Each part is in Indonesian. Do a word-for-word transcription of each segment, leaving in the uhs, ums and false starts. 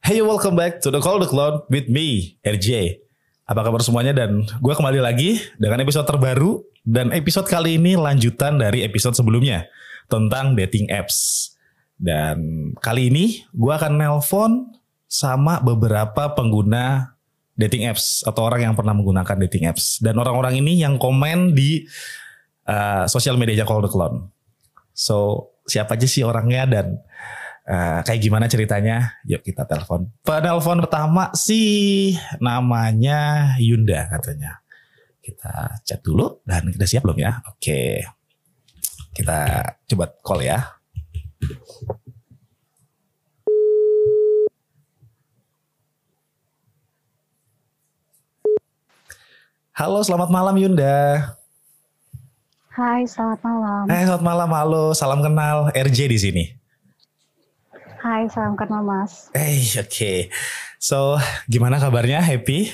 Hey, welcome back to the Call the Cloud with me, R J. Apa kabar semuanya? Dan gue kembali lagi dengan episode terbaru. Dan episode kali ini lanjutan dari episode sebelumnya tentang dating apps. Dan kali ini gue akan nelpon sama beberapa pengguna dating apps atau orang yang pernah menggunakan dating apps. Dan orang-orang ini yang komen di uh, sosial medianya Call the Cloud. So, siapa aja sih orangnya dan uh, kayak gimana ceritanya? Yuk kita telepon. Penelpon pertama sih namanya Yunda katanya. Kita chat dulu dan kita siap belum ya? Oke. Kita coba call ya. Halo, selamat malam Yunda. Hai, selamat malam. Eh, selamat malam. Halo, salam kenal. R J di sini. Hai, salam kenal Mas. Eh, oke. Okay. So, gimana kabarnya? Happy?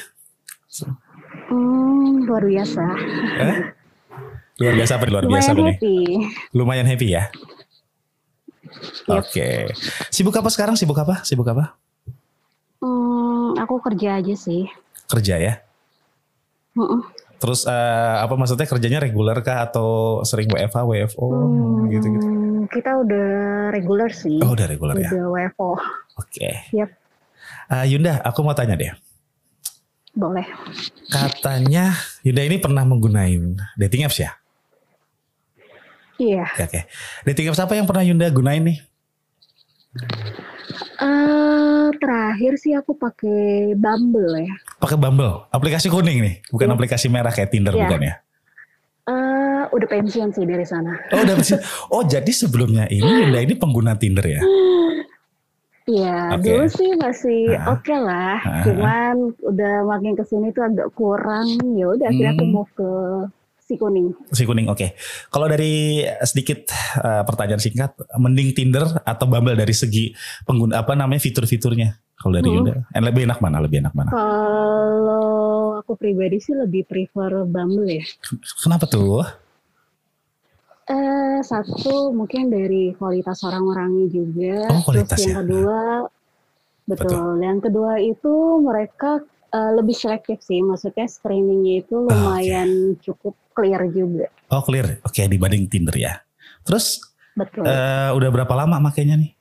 Hmm, luar biasa. Eh? Luar biasa apa? Luar Lumayan biasa apa nih? happy. Lumayan happy ya? Yep. Oke. Okay. Sibuk apa sekarang? Sibuk apa? Sibuk apa? Hmm, aku kerja aja sih. Kerja ya? Mm-mm. Terus uh, apa maksudnya kerjanya reguler kah atau sering W F H, W F O Hmm, gitu-gitu? Kita udah reguler sih. Oh, udah reguler ya? Udah W F O. Oke. Okay. Yap. Uh, Yunda, aku mau tanya deh. Boleh. Katanya Yunda ini pernah menggunain dating apps ya? Iya. Oke, oke. Dating apps apa yang pernah Yunda gunain nih? Uh, terakhir sih aku pakai Bumble ya. Pakai Bumble, aplikasi kuning nih, bukan Iya. aplikasi merah kayak Tinder Iya. bukan ya? Uh, udah pensiun sih dari sana. Oh, udah pensiun. Oh, jadi sebelumnya ini Yunda ini pengguna Tinder ya? Iya, Oke. dulu sih masih Ah. oke lah. Ah. Cuman udah makin kesini tuh agak kurang. Ya udah akhirnya aku Hmm. move ke si kuning. Si kuning, oke. Kalau dari sedikit uh, pertanyaan singkat, mending Tinder atau Bumble dari segi pengguna apa namanya fitur-fiturnya? Kalau dari Hmm. Yunda, eh, lebih enak mana? Lebih enak mana? Kalau aku pribadi sih lebih prefer Bumble ya. Kenapa tuh? Eh satu mungkin dari kualitas orang-orangnya juga. Oh, kualitas Terus yang ya. kedua, betul. Betul. Yang kedua itu mereka eh, lebih selektif sih. Maksudnya screeningnya itu Oh, lumayan cukup clear juga. Oh, clear. Oke, dibanding Tinder ya. Terus Betul. uh, udah berapa lama makainya nih?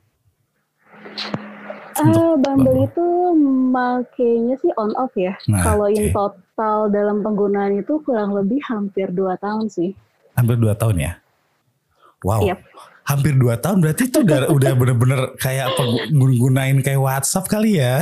Eh, Untuk Bumble itu makanya sih on off ya. Nah, Kalau in oke. total dalam penggunaan itu kurang lebih hampir dua tahun sih. Hampir dua tahun ya? Wow. Yap. Hampir dua tahun berarti itu udah udah bener-bener kayak penggunain kayak WhatsApp kali ya.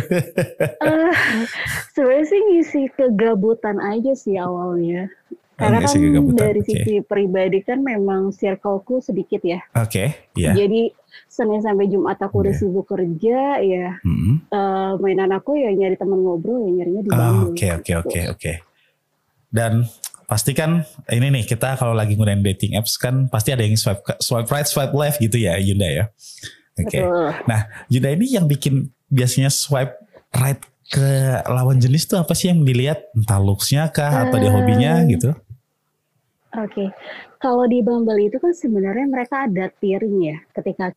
Eh, Sebenarnya sih ngisi kegabutan aja sih awalnya. Oh, Karena ngisi kan kegabutan, dari oke. sisi pribadi kan memang circleku sedikit ya. Oke, iya. Jadi Senin sampai Jumat aku udah Oke. sibuk kerja ya. Mm-mm. eh, mainan aku ya nyari teman ngobrol ya nyarinya di Oh, Bumble. Oke, oke, gitu. oke, oke. Dan pasti kan ini nih kita kalau lagi nggunain dating apps kan pasti ada yang swipe swipe right, swipe left gitu ya Yunda ya. Oke. Betul. Nah, Yunda ini yang bikin biasanya swipe right ke lawan jenis tuh apa sih yang dilihat? Entah looks-nya kah atau dia Eh, hobinya gitu? Oke, kalau di Bumble itu kan sebenarnya mereka ada tiering ya. Ketika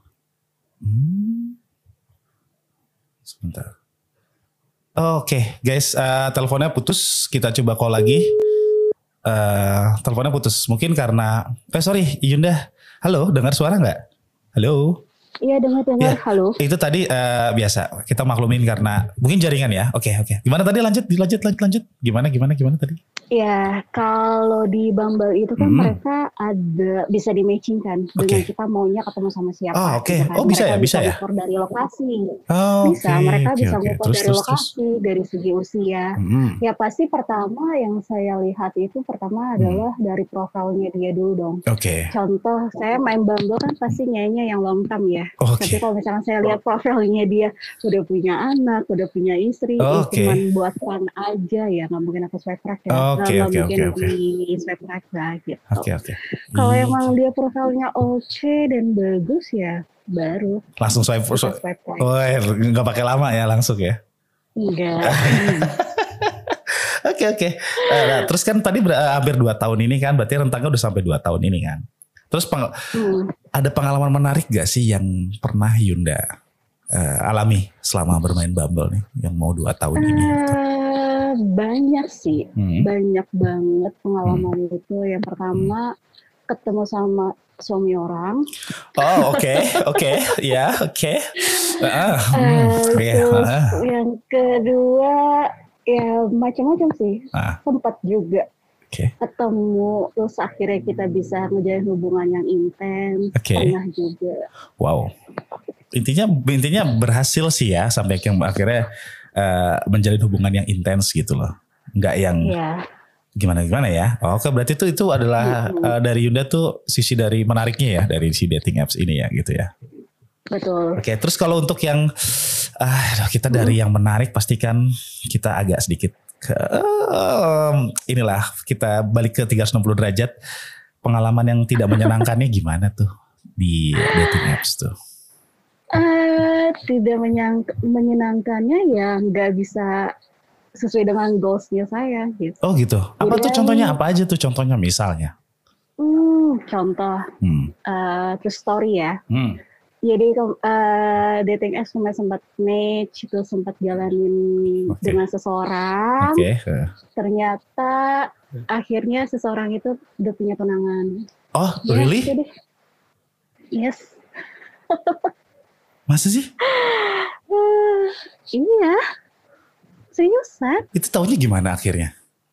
Hmm. Sebentar. Oke, guys, eh, teleponnya putus. Kita coba call lagi. Eh, teleponnya putus. Mungkin karena, eh sorry, Yunda. Halo, dengar suara nggak? Halo. iya dengar-dengar, Ya, halo. itu tadi eh, biasa. Kita maklumin karena mungkin jaringan ya. Oke, oke. Gimana tadi lanjut, lanjut, lanjut, lanjut. Gimana, gimana, gimana tadi? Ya, kalau di Bumble itu kan Hmm. mereka ada bisa di matching kan dengan Oke. kita maunya ketemu sama siapa. Oh, oke. gitu kan. Oh, bisa Mereka ya, bisa ya? ngukur dari lokasi. Oh, Bisa, oke, mereka oke, bisa oke. ngukur Terus, dari terus, terus. lokasi, dari segi usia. Hmm. Ya pasti pertama yang saya lihat itu pertama adalah dari profilnya dia dulu dong. Oke. Contoh, saya main Bumble kan pasti nyainya yang long term ya. Oke. Tapi kalau misalkan saya lihat profilnya dia udah punya anak, udah punya istri, ya Oke. cuman buat fun aja ya, nggak mungkin aku swipe right ya, Oke, nggak oke, mungkin oke, oke. di swipe right lah gitu. Oke, oke. Kalau Ih, emang dia profilnya oke dan bagus ya, baru langsung swipe, kita swipe. swipe right. Oh, nggak pakai lama ya langsung ya. Enggak. Oke, oke. Eh, nah, terus kan tadi ber- hampir dua tahun ini kan, berarti rentangnya udah sampai dua tahun ini kan. Terus peng- Hmm. ada pengalaman menarik gak sih yang pernah Yunda uh, alami selama bermain Bumble nih yang mau dua tahun uh, ini? Gitu? Banyak sih, hmm. banyak banget pengalaman hmm. itu. Yang pertama hmm. ketemu sama suami orang. Oh oke okay, oke okay. ya oke. Okay. Uh, hmm, yeah. Terus uh. yang kedua ya macam-macam sih. Uh. Sempat juga okay. ketemu terus akhirnya kita bisa menjalin hubungan yang intens. Okay. Pernah juga. Wow. Intinya intinya berhasil sih ya sampai yang akhirnya uh, menjalin hubungan yang intens gitu loh. Enggak yang yeah. gimana-gimana ya. Oh, oke berarti itu itu adalah mm-hmm. uh, dari Yunda tuh sisi dari menariknya ya dari si dating apps ini ya gitu ya. Betul. Oke, terus kalau untuk yang uh, kita dari mm. yang menarik pastikan kita agak sedikit ke um, inilah kita balik ke tiga ratus enam puluh derajat. Pengalaman yang tidak menyenangkannya gimana tuh di dating apps tuh? Uh, tidak menyang, menyenangkannya ya nggak bisa sesuai dengan goalsnya saya gitu. Oh gitu. Apa Jadi, tuh contohnya apa aja tuh contohnya misalnya? Hmm, contoh hmm. Uh, true story ya. Hmm. Jadi uh, dating apps kemarin sempat match itu sempat jalanin okay. dengan seseorang. Okay. Uh. Ternyata akhirnya seseorang itu udah punya tunangan. Oh ya, really? Jadi, yes. Masa sih? Uh, iya. Seriusan? Itu taunya gimana akhirnya?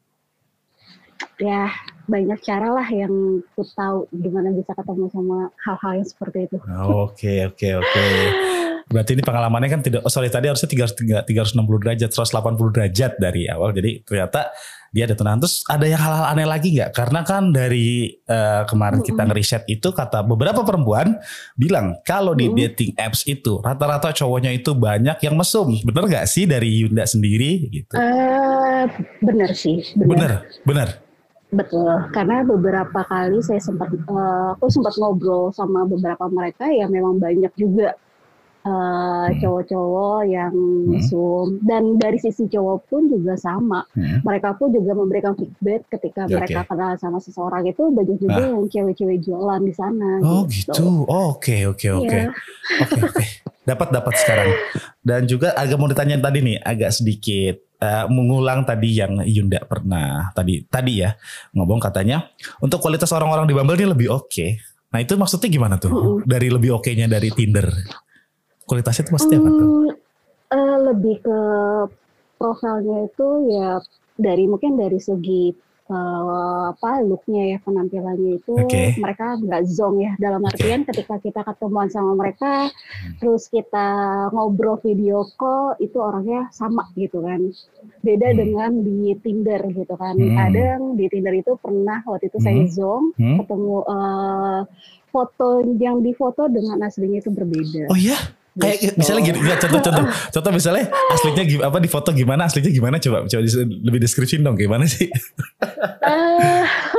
Ya banyak cara lah yang aku tahu gimana bisa ketemu sama hal-hal yang seperti itu. Oke oke oke. Berarti ini pengalamannya kan tidak, oh sorry tadi harusnya tiga ratus enam puluh derajat, seratus delapan puluh derajat dari awal. Jadi ternyata dia ada tunangan. Terus ada yang hal-hal aneh lagi gak? Karena kan dari uh, kemarin mm-hmm. kita ngeriset itu kata beberapa perempuan bilang kalau di mm-hmm. dating apps itu rata-rata cowoknya itu banyak yang mesum. Bener gak sih dari Yunda sendiri gitu? Uh, bener sih. Bener. Bener. bener. Betul, karena beberapa kali saya sempat, uh, aku sempat ngobrol sama beberapa mereka yang memang banyak juga uh, hmm. cowok-cowok yang mesum. Hmm. Dan dari sisi cowok pun juga sama, hmm. mereka pun juga memberikan feedback ketika okay. mereka kenal sama seseorang itu banyak juga ah. yang cewek-cewek jualan di sana. Oh gitu, gitu. Oh, oke oke oke, oke oke, dapat dapat sekarang. Dan juga agak mau ditanya tadi nih, agak sedikit. Uh, mengulang tadi yang Yunda pernah tadi tadi ya ngomong katanya untuk kualitas orang-orang di Bumble ini lebih oke. Okay. Nah itu maksudnya gimana tuh? Uh-uh. Dari lebih oke-nya dari Tinder. Kualitasnya itu maksudnya um, apa tuh? Uh, lebih ke profilnya itu ya dari mungkin dari segi uh, apa looknya ya penampilannya itu okay. mereka nggak zonk ya dalam artian okay. ketika kita ketemuan sama mereka hmm. terus kita ngobrol video call itu orangnya sama gitu kan. Beda hmm. dengan di Tinder gitu kan. Hmm. Kadang di Tinder itu pernah waktu itu hmm. saya zonk hmm. ketemu uh, foto yang difoto dengan aslinya itu berbeda. Oh iya? Kayak gitu. Misalnya gini, ya, contoh-contoh, contoh misalnya aslinya apa di foto gimana, aslinya gimana coba, coba lebih deskripsiin dong, gimana sih? uh,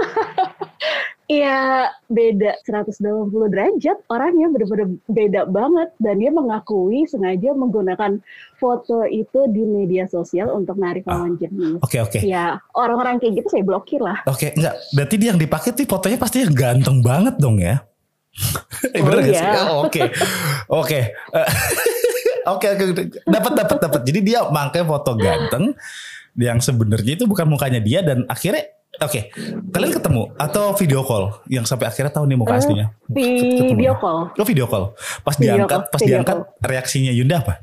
ya beda seratus delapan puluh derajat, orangnya benar-benar beda banget dan dia mengakui sengaja menggunakan foto itu di media sosial untuk narik lawan jenis. Oke oke. Ya orang-orang kayak gitu saya blokir lah. Oke, okay, enggak, berarti dia yang dipakai tuh fotonya pasti yang ganteng banget dong ya? Eh, oh, bener iya. Oke, oke, oke, oke, dapat, dapat, dapat. Jadi dia pakai foto ganteng yang sebenarnya itu bukan mukanya dia dan akhirnya, oke, okay, kalian ketemu atau video call yang sampai akhirnya tahu nih muka aslinya? Uh, video call. Oh video call. Pas video diangkat, call. pas video diangkat call. Reaksinya Yunda apa?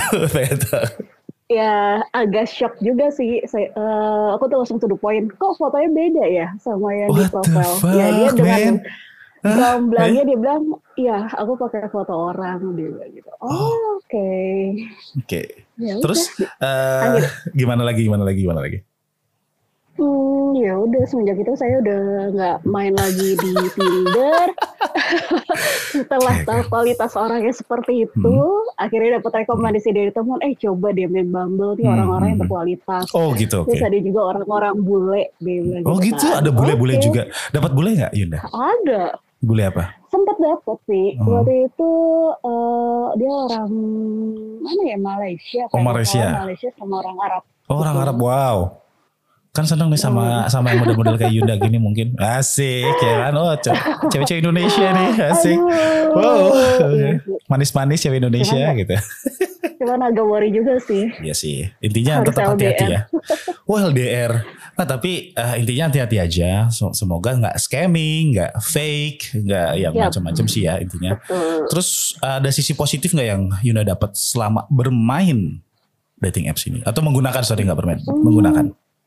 Ya agak shock juga sih. Saya, uh, aku tuh langsung to the point. Kok fotonya beda ya sama yang What di profile? Ya dia dengan Belang-belangnya dia bilang, iya aku pakai foto orang dia bilang gitu. Oh, oh. oke. Okay. Oke. Okay. Ya, terus uh, gimana lagi? Gimana lagi? Gimana lagi? Hmm, ya udah semenjak itu saya udah nggak main lagi di Tinder. Setelah okay, tahu okay. kualitas orangnya seperti itu, hmm. akhirnya dapat rekomendasi hmm. dari teman. Eh coba deh main Bumble nih hmm. orang-orang yang berkualitas. Oh gitu. Terus okay. ada juga orang-orang bule. Dia oh gitu. Kan. Ada bule-bule okay. juga. Dapat bule nggak Yunda? Ada. Bule apa? Sempat dapat sih. Oh. Waktu itu uh, dia orang mana ya Malaysia. Oh Malaysia. Malaysia sama orang Arab. Oh orang Arab, wow. Kan seneng nih sama sama yang model-model kayak Yunda gini mungkin. Asik ya kan. Oh, cewek-cewek Indonesia nih, asik. Wow. Manis-manis cewek Indonesia cuman, gitu. Cuman agak worry juga sih. Iya sih. Intinya harus tetap hati-hati ya. Wah, L D R. Nah, tapi uh, intinya hati-hati aja. Semoga nggak scamming, nggak fake, nggak yang yep. macam-macam sih ya intinya. Betul. Terus uh, ada sisi positif nggak yang Yunda dapat selama bermain dating apps ini? Atau menggunakan, sorry nggak bermain, hmm. menggunakan?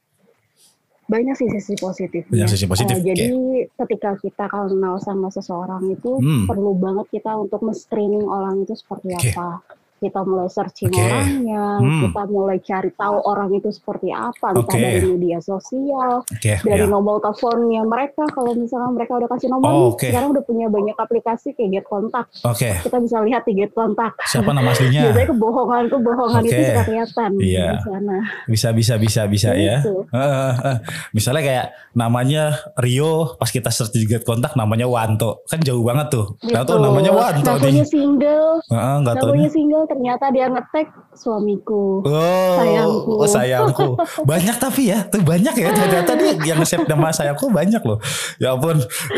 Banyak sih sisi positifnya. Banyak sisi positif. Uh, jadi okay. ketika kita kenal sama seseorang itu hmm. perlu banget kita untuk men-screening orang itu seperti okay. apa. Kita mulai searching okay. orangnya, hmm. kita mulai cari tahu orang itu seperti apa, entah okay. dari media sosial, okay. dari yeah. nomor teleponnya mereka. Kalau misalnya mereka udah kasih nomor, oh, okay. sekarang udah punya banyak aplikasi kayak Get Contact. Okay. Kita bisa lihat di Get Contact. Siapa nama aslinya? Biasanya kebohongan, kebohongan okay. itu suka kelihatan yeah. di sana. Bisa, bisa, bisa, bisa ya. Uh, uh, uh. Misalnya kayak namanya Rio, pas kita search di Get Contact namanya Wanto, kan jauh banget tuh. Nggak tahu namanya Wanto nih. Namanya single, uh, nggak tahu. Namanya single. Ternyata dia nge-tag suamiku, oh, sayangku. Oh sayangku. Banyak tapi ya, tuh banyak ya. Ternyata dia yang nge-save nama sayangku banyak loh. Ya ampun.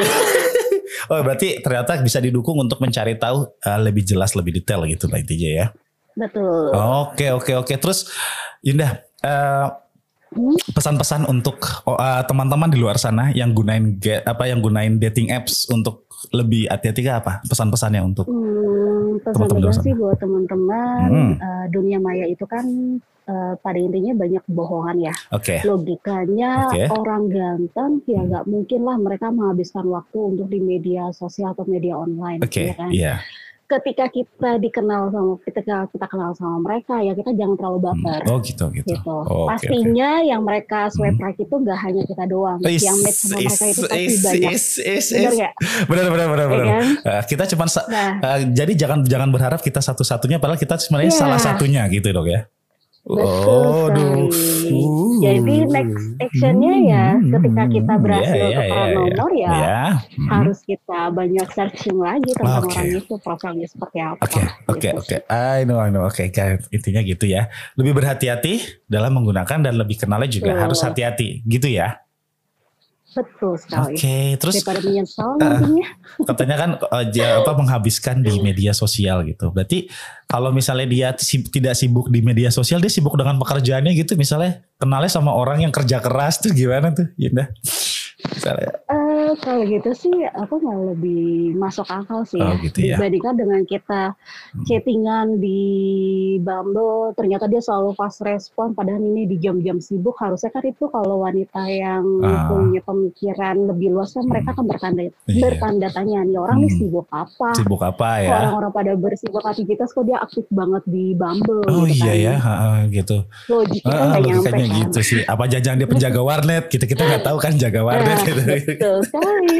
Oh berarti ternyata bisa didukung untuk mencari tahu uh, lebih jelas, lebih detail gitu lah intinya ya. Betul. Oke oke oke. Terus Yunda, uh, pesan-pesan untuk uh, teman-teman di luar sana yang gunain get, apa yang gunain dating apps untuk lebih hati-hati apa pesan-pesannya untuk hmm, pesan-pesan sih buat teman-teman hmm. uh, dunia maya itu kan uh, pada intinya banyak kebohongan ya. Okay. Logikanya okay. orang ganteng ya nggak hmm. mungkin lah mereka menghabiskan waktu untuk di media sosial atau media online. Okay. Ya kan? Yeah. Ketika kita dikenal sama ketika kita kenal sama mereka ya kita jangan terlalu baper. Hmm. Oh gitu gitu. gitu. Oh, pastinya okay. yang mereka swipe right itu nggak hanya kita doang. Is, yang match sama is, mereka itu pasti is, banyak. Is, is, benar nggak? Benar benar benar benar. Ya kan? uh, kita cuma nah. uh, jadi jangan jangan berharap kita satu-satunya padahal kita sebenarnya yeah. salah satunya gitu dong ya. Betul oh, sekali. Uh, Jadi next actionnya uh, ya ketika kita berhasil yeah, yeah, tukar yeah, nomor yeah. ya yeah. harus kita banyak searching lagi tentang okay. orang itu profilnya seperti apa. Oke oke oke. I know I know. Oke okay. Intinya gitu ya. Lebih berhati-hati dalam menggunakan dan lebih kenalnya juga uh. harus hati-hati gitu ya. Betul sekali. Oke, okay, terus daripada menyesal nantinya. Uh, katanya kan uh, apa menghabiskan di media sosial gitu. Berarti kalau misalnya dia si, tidak sibuk di media sosial, dia sibuk dengan pekerjaannya gitu. Misalnya kenalnya sama orang yang kerja keras tuh gimana tuh, Yunda? Misalnya. Uh, kalau gitu sih, aku malah lebih masuk akal sih oh, ya. Gitu ya. Dibandingkan dengan kita chattingan di Bumble, ternyata dia selalu fast respon. Padahal ini di jam-jam sibuk. Harusnya kan itu kalau wanita yang uh. punya pemikiran lebih luas kan mereka kan bertanda yeah. bertanda tanya nih orang hmm. nih sibuk apa? Sibuk apa ya? Orang-orang pada bersibuk aktivitas kok dia aktif banget di Bumble. Oh gitu iya kan. ya, uh, gitu. Logikanya uh, nggak uh, nyampe kan. Gitu sih. Apa jangan dia penjaga warnet? Kita kita nggak tahu kan jaga warnet. Nah, gitu. Betul sekali.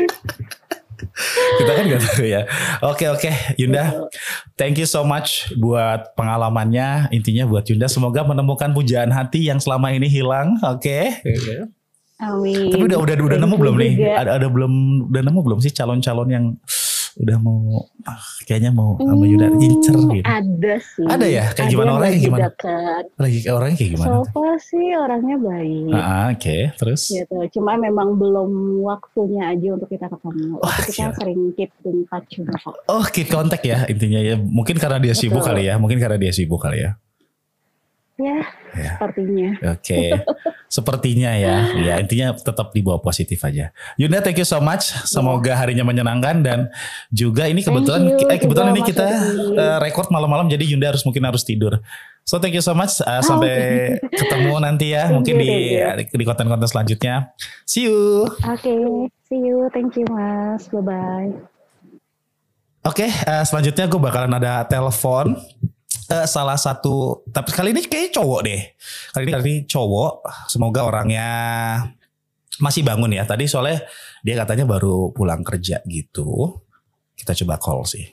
Kita kan gak tahu ya. Oke oke Yunda, thank you so much buat pengalamannya. Intinya buat Yunda semoga menemukan pujaan hati yang selama ini hilang. Oke. Okay. Amin. Tapi udah udah udah nemu belum nih? Ada ada belum udah nemu belum sih calon-calon yang udah mau kayaknya mau sama Yunda incer gitu. Ada sih. Ada ya? Kayak ada gimana orangnya kayak gimana? Dekat. Lagi orangnya kayak gimana? So far sih orangnya baik. Ah, oke, okay. Terus? Gitu. Cuma memang belum waktunya aja untuk kita ketemu. Oh, kita gila. Sering keep in touch juga kok. Oh, keep contact ya intinya ya. Mungkin karena dia sibuk Betul. kali ya. Mungkin karena dia sibuk kali ya. Ya, ya, sepertinya. Oke, okay. Sepertinya ya. Ya intinya tetap dibawa positif aja. Yunda, thank you so much. Semoga harinya menyenangkan dan juga ini kebetulan, you, eh kebetulan ini kita uh, record malam-malam jadi Yunda harus mungkin harus tidur. So thank you so much. Uh, sampai oh, okay. ketemu nanti ya. Mungkin you, di di konten-konten selanjutnya. See you. Oke, okay. See you. Thank you Mas. Bye bye. Oke, okay, uh, selanjutnya gue bakalan ada telepon. Uh, salah satu, tapi kali ini kayak cowok deh. Kali ini kali ini cowok. Semoga orangnya masih bangun ya. Tadi soalnya dia katanya baru pulang kerja gitu. Kita coba call sih.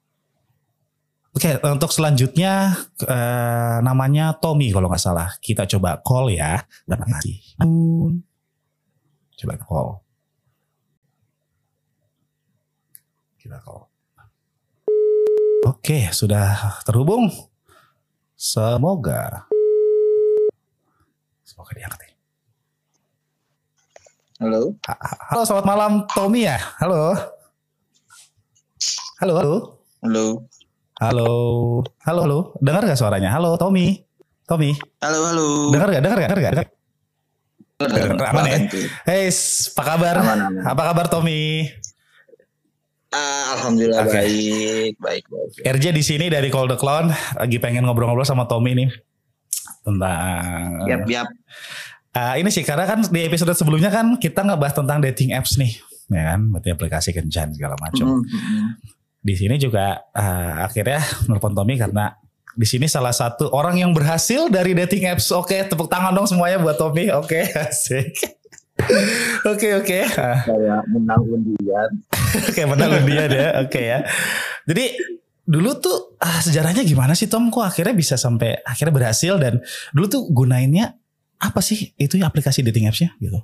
Oke, okay, untuk selanjutnya uh, namanya Tommy kalau nggak salah. Kita coba call ya. Terima kasih. Coba call. Kita call. Oke, sudah terhubung. Semoga. Semoga diangkat. Halo. Halo, selamat malam Tommy ya. Halo. Halo, halo. Halo. Halo. Halo, halo. Dengar gak suaranya? Halo Tommy. Tommy. Halo, halo. Dengar gak? Dengar gak? Dengar gak? Dengar. Aman ya? Hey, apa kabar? Aman, aman. Apa kabar Tommy? Uh, Alhamdulillah okay. baik, baik, baik. R J di sini dari Call the Clown lagi pengen ngobrol-ngobrol sama Tommy nih tentang. Yap, yap. Uh, ini sih karena kan di episode sebelumnya kan kita ngebahas tentang dating apps nih, ya kan, berarti aplikasi kencan segala macam. Mm-hmm. Di sini juga uh, akhirnya nelfon Tommy karena di sini salah satu orang yang berhasil dari dating apps. Oke, tepuk tangan dong semuanya buat Tommy. Oke, asik. Oke oke. Kayak menang undian. Kayak menang undian ya. Oke ya. Jadi dulu tuh ah, sejarahnya gimana sih Tom? Kok akhirnya bisa sampai akhirnya berhasil dan dulu tuh gunainnya apa sih itu ya aplikasi dating apps-nya gitu?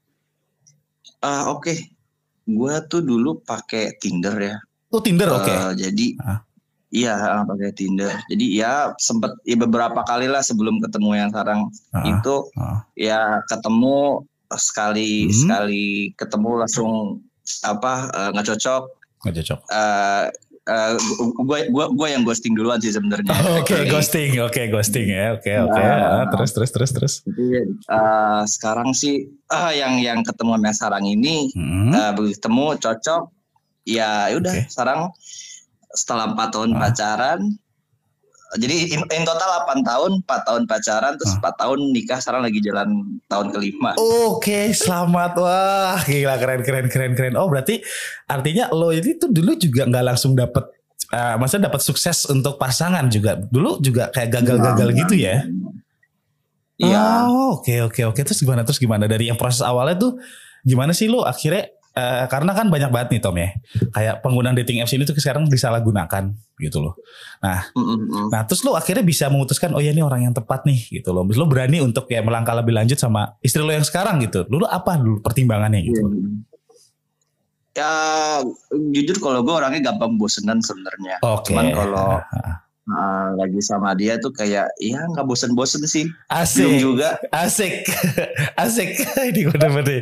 Uh, oke. Okay. Gue tuh dulu pakai Tinder ya. Oh Tinder oke. Okay. Uh, jadi ah. Iya pakai Tinder. Jadi ya sempet ya beberapa kali lah sebelum ketemu yang sekarang ah. itu ah. ya ketemu sekali hmm. sekali ketemu langsung apa nggak uh, cocok nggak cocok uh, uh, gue gue gue yang ghosting duluan sih sebenarnya. Oke okay, ghosting oke okay, ghosting ya oke okay, oke okay. uh, terus terus terus terus jadi uh, sekarang sih uh, yang yang ketemu sama sekarang ini hmm. uh, begitu ketemu cocok ya udah okay. Sekarang setelah empat tahun uh. pacaran. Jadi in, in total delapan tahun, empat tahun pacaran, terus empat tahun nikah, sekarang lagi jalan tahun kelima. Oke, selamat. Wah, gila keren keren keren keren. Oh, berarti artinya lo ini tuh dulu juga nggak langsung dapet, uh, maksudnya dapat sukses untuk pasangan juga. Dulu juga kayak gagal-gagal nah, gitu ya? Iya. Oh, oke oke oke. Terus gimana? Terus gimana? Dari yang proses awalnya tuh gimana sih lo akhirnya? Uh, karena kan banyak banget nih Tom ya, kayak penggunaan dating apps ini tuh sekarang disalahgunakan gitu loh. Nah, mm-hmm. nah terus lo akhirnya bisa memutuskan oh ya ini orang yang tepat nih gitu loh. Lo berani untuk ya melangkah lebih lanjut sama istri lo yang sekarang gitu. Lo apa dulu pertimbangannya gitu? Mm. Ya jujur kalau gue orangnya gampang bosenan sebenarnya. Okay. Cuman kalau uh, lagi sama dia tuh kayak ya nggak bosen-bosen sih. Asik. Belum juga. Asik. Asik. Ini bener-bener.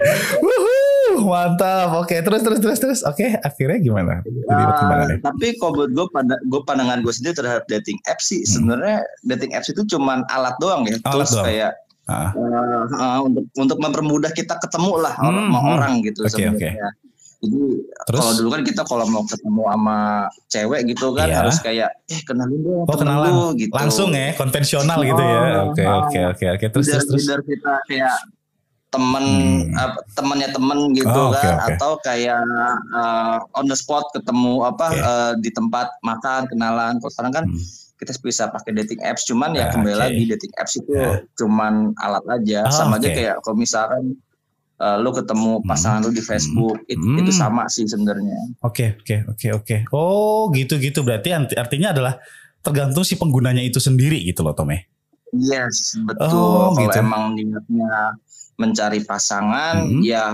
Mantap, oke terus terus terus terus, oke akhirnya gimana? Uh, tapi kalau buat gue pada gue pandangan gue sendiri terhadap dating apps sih hmm. sebenarnya dating apps itu cuman alat doang ya, alat terus doang. Kayak ah. uh, uh, untuk untuk mempermudah kita ketemu lah hmm, sama hmm. orang gitu okay, sebenarnya. Okay. Jadi kalau dulu kan kita kalau mau ketemu sama cewek gitu kan yeah. harus kayak eh kenalin dong, oh, kenalan dulu, gitu. Langsung ya konvensional oh, gitu ya, oke oke oke oke terus terus terus. Biar kita kayak temen hmm. uh, temennya temen gitu oh, okay, kan okay. Atau kayak uh, on the spot ketemu apa okay. uh, di tempat makan kenalan. Kalau sekarang kan hmm. kita bisa pakai dating apps cuman ya, ya kembali okay. lagi dating apps itu yeah. cuman alat aja oh, sama okay. aja kayak kalau misalkan uh, lu ketemu pasangan hmm. lu di Facebook hmm. itu, itu sama sih sebenarnya. Oke okay, oke okay, oke okay, oke. Oh gitu-gitu berarti artinya adalah tergantung si penggunanya itu sendiri gitu loh Tom ya. Yes betul. Oh, kalau gitu. Emang niatnya mencari pasangan mm-hmm. ya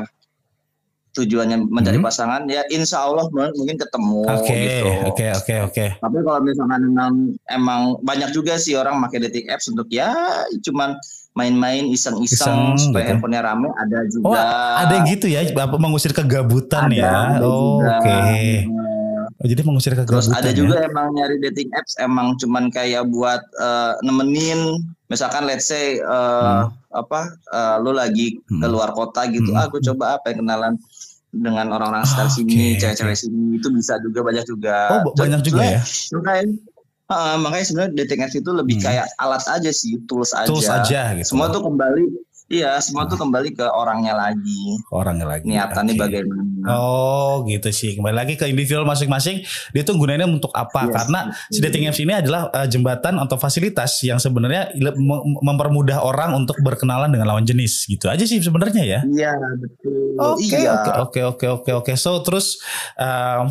tujuannya mencari mm-hmm. pasangan ya insya Allah mungkin ketemu okay, gitu. Oke oke oke. Tapi kalau misalkan emang, emang banyak juga sih orang pakai dating apps untuk ya cuman main-main iseng-iseng Iseng, supaya gitu. Handphonenya rame ada juga. Oh ada gitu ya mengusir kegabutan ada, ya. Ada oh, oke. Okay. Oh, jadi mengusir kegabutan. Terus ada ya? juga emang nyari dating apps emang cuman kayak buat uh, nemenin misalkan let's say uh, hmm. apa uh, lu lagi hmm. keluar kota gitu hmm. ah gue coba apa yang kenalan dengan orang-orang sekitar okay, sini cewek-cewek okay. sini itu bisa juga banyak juga. Oh banyak juga ya. Makanya uh, makanya sebenarnya dating apps itu lebih hmm. kayak alat aja sih tools aja. Tools aja gitu. Semua tuh kembali. Iya, semua tuh kembali ke orangnya lagi. Orangnya lagi. Niatannya okay. bagaimana? Oh, gitu sih. Kembali lagi ke individual masing-masing. Dia tuh gunainnya untuk apa? Yes. Karena si dating apps ini adalah uh, jembatan atau fasilitas yang sebenarnya mempermudah orang untuk berkenalan dengan lawan jenis. Gitu aja sih sebenarnya ya. Iya, betul. Oke, iya. oke, oke, oke, oke. So terus. Uh,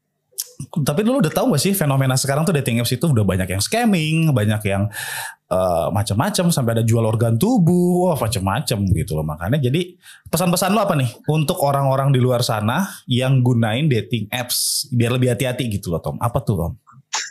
Tapi lu udah tahu gak sih fenomena sekarang tuh dating apps itu udah banyak yang scamming, banyak yang uh, macam-macam sampai ada jual organ tubuh, wah macam-macam gitu loh. Makanya jadi pesan-pesan lu apa nih untuk orang-orang di luar sana yang gunain dating apps biar lebih hati-hati gitu loh Tom? Apa tuh Tom?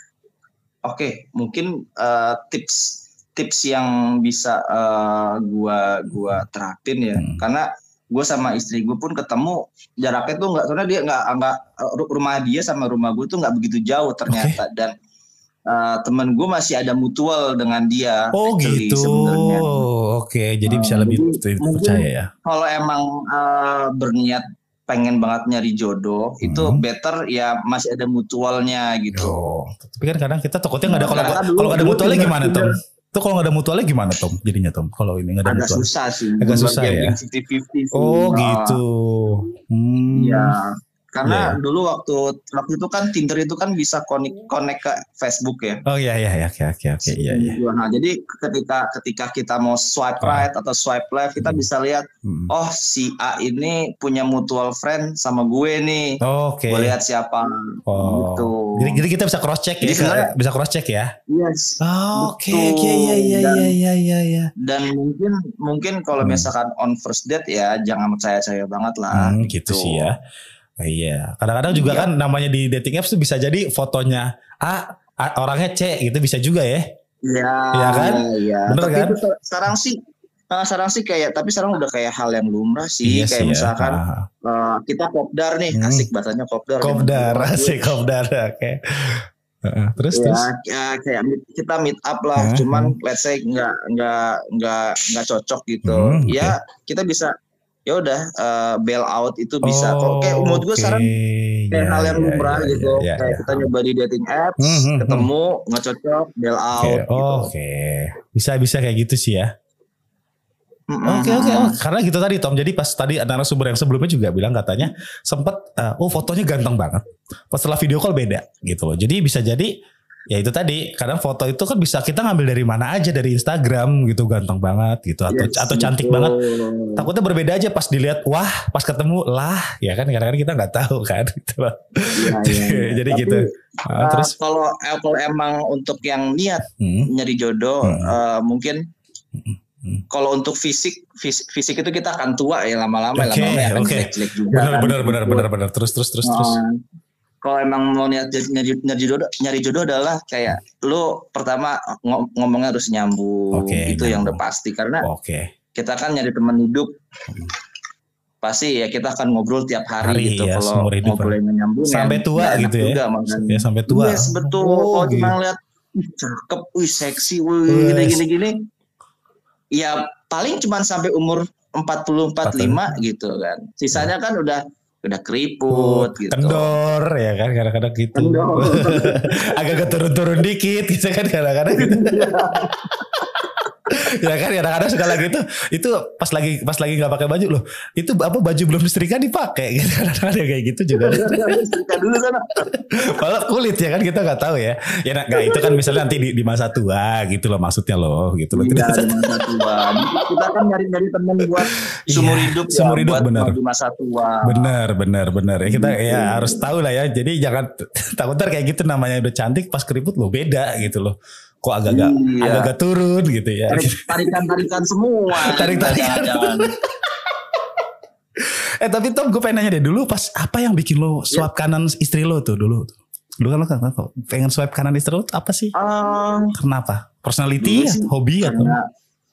Oke, mungkin uh, tips tips yang bisa uh, gua gua terapin ya, hmm. karena gue sama istri gue pun ketemu jaraknya tuh nggak, soalnya dia nggak nggak rumah dia sama rumah gue tuh nggak begitu jauh ternyata. Okay. Dan uh, temen gue masih ada mutual dengan dia. Oh gitu. Sebenarnya. Oke, jadi uh, bisa lebih jadi percaya ya. Kalau emang uh, berniat pengen banget nyari jodoh, hmm. itu better ya masih ada mutualnya gitu. Oh, tapi kan kadang kita takutnya nggak ada, kalau kalau nggak ada mutualnya gimana Tom? Itu kalau nggak ada mutualnya gimana Tom? Jadinya Tom, kalau ini nggak ada agak mutual. susah sih. Agak susah ya. fifty fifty sih. Oh gitu. Hmm. Ya. Karena yeah. dulu waktu waktu itu kan Tinder itu kan bisa connect, connect ke Facebook ya. Oh iya iya oke oke oke iya iya. Nah, jadi ketika ketika kita mau swipe right oh. atau swipe left, kita hmm. bisa lihat hmm. oh si A ini punya mutual friend sama gue nih. Oh, oke. Okay. Gue lihat siapa oh. gitu. Jadi, jadi kita bisa cross check ya. Jadi, bisa cross check ya. Yes. Oh, oke okay. iya iya iya iya iya iya. Dan mungkin mungkin kalau hmm. misalkan on first date ya jangan percaya-percaya banget lah. Hmm, gitu. gitu sih ya. Iya, kadang-kadang juga iya. kan namanya di dating apps tuh bisa jadi fotonya A, A orangnya C gitu bisa juga ya. Iya. Iya kan? Iya. Bener tapi kan? Itu, sekarang sih, uh, sekarang sih kayak, tapi sekarang udah kayak hal yang lumrah sih. Iya kayak sih misalkan ya. uh, kita kopdar nih, hmm. asik bahasanya kopdar. Kopdar, asik kopdar, oke. Okay. Uh, terus ya, terus. Ya, kayak kita meet up lah, uh, cuman uh. let's say nggak nggak nggak nggak cocok gitu. Uh, okay. Ya kita bisa. Ya udah uh, bail out itu bisa. Kalau oh, kayak menurut gue okay. sekarang kayak yeah, hal yang lumrah yeah, gitu. Yeah, yeah, kayak yeah. kita nyoba di dating apps, mm-hmm. ketemu nggak cocok, bail out. Okay. Gitu. Oke, okay. bisa bisa kayak gitu sih ya. Oke mm-hmm. oke, okay, okay. oh, karena gitu tadi Tom. Jadi pas tadi narasumber yang sebelumnya juga bilang katanya sempat, uh, oh fotonya ganteng banget. Pas setelah video call beda gitu loh. Jadi bisa jadi ya itu tadi, kadang foto itu kan bisa kita ngambil dari mana aja, dari Instagram gitu, ganteng banget gitu atau yes, atau cantik betul. banget. Takutnya berbeda aja pas dilihat, wah pas ketemu lah, ya kan kadang-kadang kita nggak tahu kan gitu loh. Ya, ya, ya. Jadi tapi, gitu. Uh, terus kalau kalau emang untuk yang niat hmm. nyari jodoh, hmm. uh, mungkin hmm. kalau untuk fisik, fisik fisik itu kita akan tua ya lama-lama, okay, lama-lama akan okay. jelek-jelek juga. Benar kan, benar gitu. benar benar benar terus terus terus uh, terus. Kalau emang mau niat nyari, nyari jodoh, nyari jodoh adalah kayak lu pertama ngom, ngomongnya harus nyambung, okay, itu nyambung. Yang udah pasti karena okay. kita kan nyari teman hidup, hmm. pasti ya kita akan ngobrol tiap hari, hari gitu. Ya, kalau ngobrolnya nyambung sampai tua ya, gitu ya, ya sampai tua. Yes betul. Oh, kalau gitu. Cuma lihat cakep, wih seksi, wih gini gini gini, ya paling cuma sampai umur empat puluh empat puluh lima gitu kan. Sisanya kan udah udah keriput oh, gitu. Kendor ya kan kadang-kadang gitu. Agak turun-turun dikit gitu kan kadang-kadang gitu. Ya kan kadang-kadang suka lagi itu itu pas lagi pas lagi nggak pakai baju loh, itu apa baju belum disetrika dipakai gitu kadang-kadang kayak gitu juga. Setrika dulu sana. Malah kulit ya kan kita nggak tahu ya. Ya nggak itu kan misalnya nanti di, di masa tua gitu loh maksudnya loh gitu loh. Iya di masa tua. Kita kan nyari-nyari teman buat sumur ya, hidup sumur ya, hidup buat benar. Di masa tua. Benar benar benar. Ya kita gitu. Ya harus tahu lah ya. Jadi jangan takut ntar kayak gitu namanya udah cantik pas keriput lo beda gitu loh. Kok agak-agak iya. agak-agak turun gitu ya. Tarikan-tarikan semua. Tarik-tarikan. eh tapi Tom gue pengen nanya deh dulu pas apa yang bikin lo swipe ya. Kanan istri lo tuh dulu. Dulu kan lo kan pengen swipe kanan istri lo apa sih? Um, Kenapa? Personality ya? Hobi atau? Karena,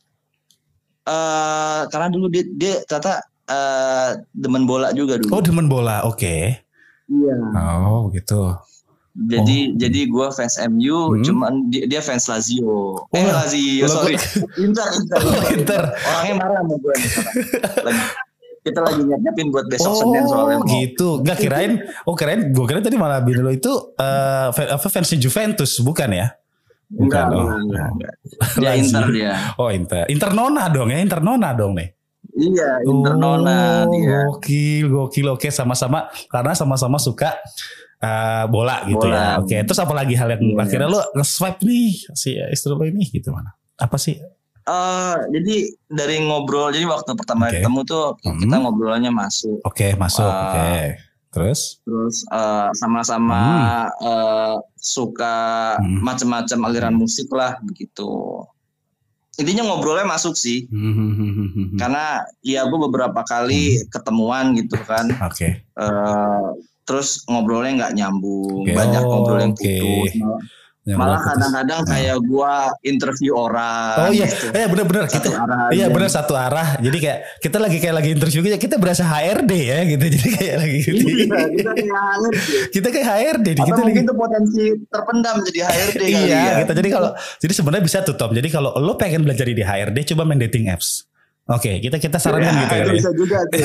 uh, karena dulu dia, dia ternyata uh, demen bola juga dulu. Oh demen bola, oke. Okay. Iya. Oh gitu. Jadi oh. jadi gue fans M U, hmm. cuman dia, dia fans Lazio. Oh, eh Lazio, sorry. Inter, Inter, oh, Inter. Orangnya marah sama gue. Lagi, kita lagi nyiapin buat besok oh, Senin soalnya. Oh gitu. Gak kirain, oh kirain, gue kira tadi malah Bino lo itu uh, apa fansnya Juventus, bukan ya? Bukan. Enggak, oh. enggak, enggak. Dia Inter dia. Oh Inter. Inter Nona dong ya, Inter Nona dong nih. Iya, Inter Nona oh, dia. Gokil, gokil. Oke, sama-sama karena sama-sama suka Uh, bola gitu bola. Ya. Oke, terus apa lagi hal yang yeah. akhirnya lo nge-swipe nih si istri lo ini gitu mana? Apa sih? Uh, jadi dari ngobrol, jadi waktu pertama okay. ketemu tuh hmm. kita ngobrolnya masuk. Oke, okay, masuk. Uh, Oke. Okay. Terus? Terus uh, sama-sama hmm. uh, suka hmm. macam-macam aliran hmm. musik lah begitu. Intinya ngobrolnya masuk sih. Hmm. Karena ya gue beberapa kali hmm. ketemuan gitu kan. Oke. Okay. Uh, Terus ngobrolnya nggak nyambung, okay. banyak ngobrol yang putus. Okay. Malah kadang-kadang nah. kayak gua interview orang. Oh iya, gitu. eh benar-benar kita. Iya benar satu arah. Jadi kayak kita lagi kayak lagi interview kita, kita berasa H R D ya gitu. Jadi kayak lagi gitu. Iya, kita kayak H R D. Kita kayak H R D. Atau kita mungkin lagi... itu potensi terpendam jadi H R D kali iya, ya. gitu. Jadi kalau jadi sebenarnya bisa tuh Tom. Jadi kalau lo pengen belajar di H R D, coba main dating apps. Oke, okay, kita kita sarankan ya, gitu ya. Bisa juga tuh.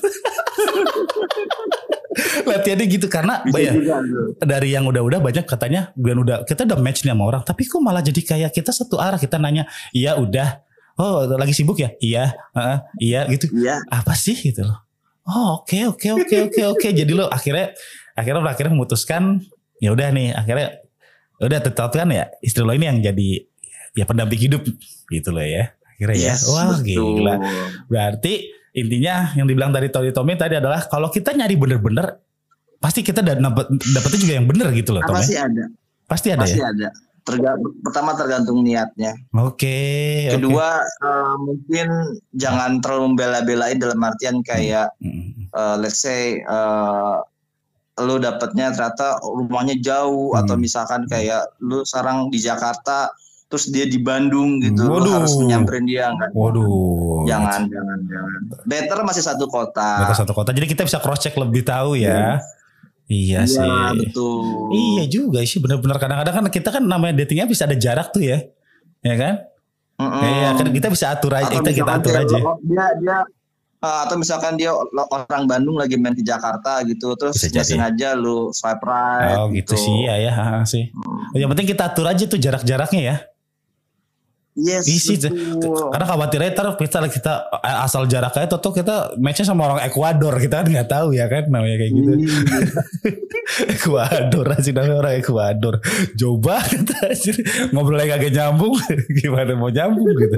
Latihannya gitu karena ya, dari yang udah-udah banyak katanya dan udah kita udah match nih sama orang tapi kok malah jadi kayak kita satu arah kita nanya iya udah oh lagi sibuk ya iya uh, iya gitu iya. Apa sih gitu loh oh oke oke oke oke oke jadi lo akhirnya akhirnya akhirnya memutuskan ya udah nih akhirnya udah tetapkan ya istri lo ini yang jadi ya pendamping hidup gitu loh ya akhirnya yes, ya wah betul. Gila berarti intinya yang dibilang dari Tony Tommy tadi adalah kalau kita nyari bener-bener pasti kita dapat dapetnya juga yang bener gitu loh. Pasti ya? ada. Pasti ada Pasti ya? ada. Terga- pertama tergantung niatnya. Oke. Okay, Kedua okay. Uh, mungkin jangan terlalu membela-belain dalam artian kayak hmm. uh, let's say uh, lu dapetnya ternyata rumahnya jauh hmm. atau misalkan kayak lu sekarang di Jakarta terus dia di Bandung gitu, Waduh. lu harus menyamperin dia enggak? Waduh. Jangan, jangan, jangan. Better masih satu kota. Better satu kota. Jadi kita bisa cross check lebih tahu ya. Hmm. Iya, iya sih. Betul. Iya juga sih benar-benar kadang-kadang kan kita kan namanya datingnya bisa ada jarak tuh ya. Ya kan? Mm-hmm. Ya, kan kita bisa atur aja, kita, kita atur dia, aja. Dia dia uh, atau misalkan dia orang Bandung lagi main ke Jakarta gitu terus nggak sengaja lu swipe right. Oh gitu, gitu sih ya ya sih. Hmm. Yang penting kita atur aja tuh jarak-jaraknya ya. Yes, isi karena khawatirnya ntar kita kita asal jaraknya tuh kita matchnya sama orang Ekuador kita kan nggak tahu ya kan namanya kayak gitu. Ekuador aja namanya orang Ekuador jauh banget aja ngobrolnya kagak nyambung gimana mau nyambung gitu.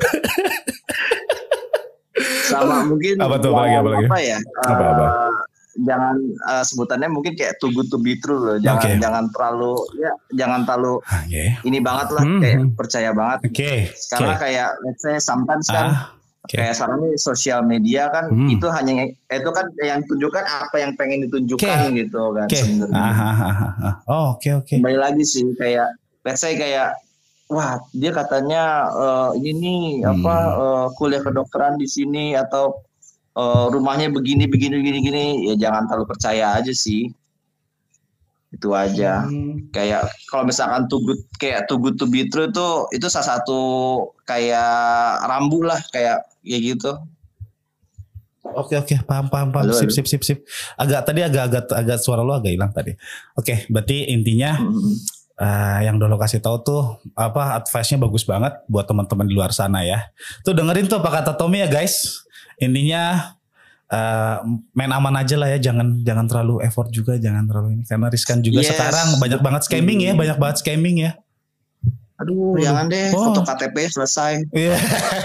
Sama mungkin apa tuh apalagi apalagi apa ya apa apa uh, jangan uh, sebutannya mungkin kayak too good to be true loh. Jangan okay. jangan terlalu ya jangan terlalu okay. ini banget lah hmm. kayak percaya banget. Okay. Karena okay. kayak let's say sometimes kan ah, okay. kayak sekarang ini sosial media kan hmm. itu hanya itu kan yang tunjukkan apa yang pengen ditunjukkan okay. gitu kan okay. sebenarnya. Ah, ah, ah, ah. Oh oke okay, oke. Okay. Kembali lagi sih kayak let's say kayak wah dia katanya uh, ini nih hmm. apa uh, kuliah kedokteran di sini atau Uh, rumahnya begini begini begini gini ya jangan terlalu percaya aja sih itu aja hmm. kayak kalau misalkan too good kayak too good to be true itu itu salah satu kayak rambu lah kayak ya gitu. Oke oke paham paham paham halo, sip sip sip sip agak tadi agak agak agak suara lo agak hilang tadi. Oke berarti intinya hmm. uh, yang dulu kasih tahu tuh apa advice-nya bagus banget buat teman-teman di luar sana ya. Tuh dengerin tuh apa kata Tommy ya guys. Intinya uh, main aman aja lah ya, jangan jangan terlalu effort juga, jangan terlalu ini karena riskan juga yes. Sekarang banyak banget scamming ya, banyak banget scamming ya. Aduh, jangan deh, oh. foto K T P selesai. Yeah.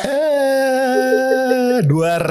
Duar.